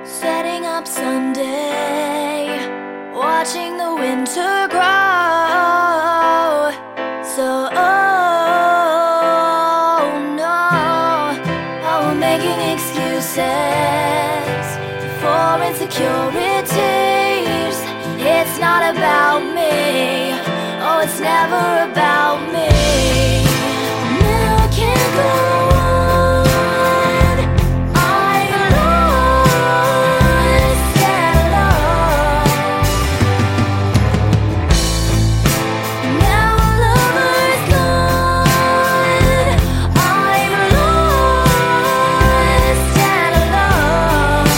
Setting up Sunday, watching the winter grow. So, oh no, oh, we're making excuses for insecurities. It's not about me, oh, it's never about me. Now I can't go on, I'm lost and alone. Now our lover's gone, I'm lost and alone.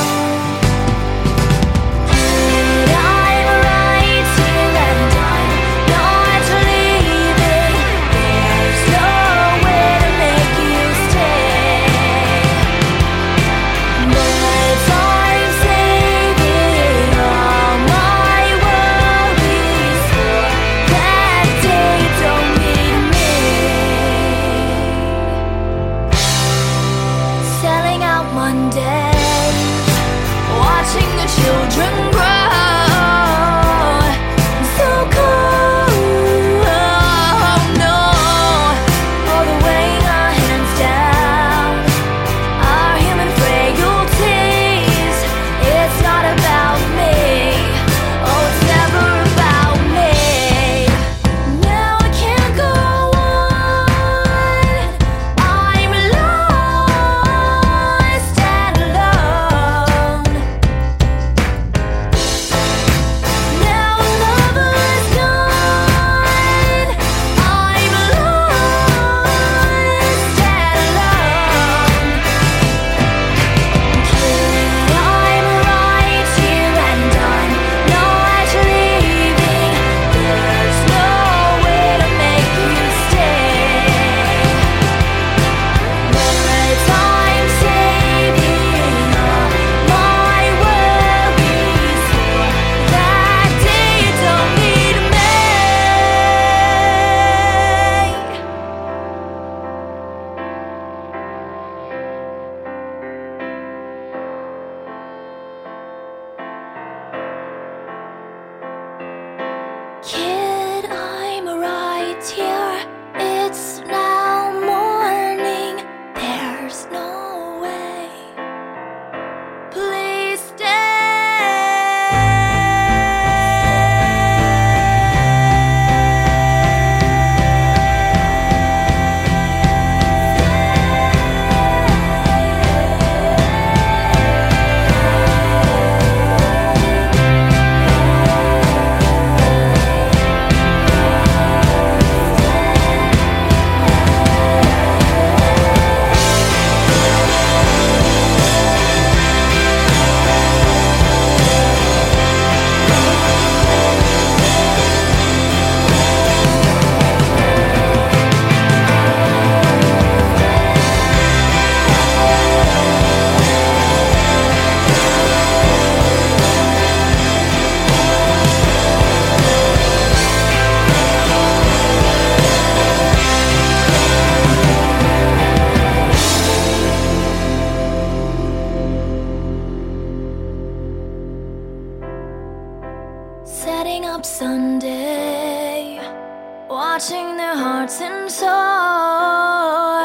And I'm right here and I'm not leaving. There's no way to make you stay. But I'm saving all my worries for that day you don't need me. Selling out Mondays, watching the children grow. So cold, oh no, all the weighing our hands down, our human frailties. It's not about me, oh, it's never about me. Now I can't go on, I'm lost and alone. Now our lover's gone, I'm lost and alone. I'm right here and I'm not leaving. There's no way to make you stay. But I'm saving all my worries for that day you don't need me. Kid, I'm right here. It's now morning. There's no way. Please setting up Sunday, watching their hearts and souls.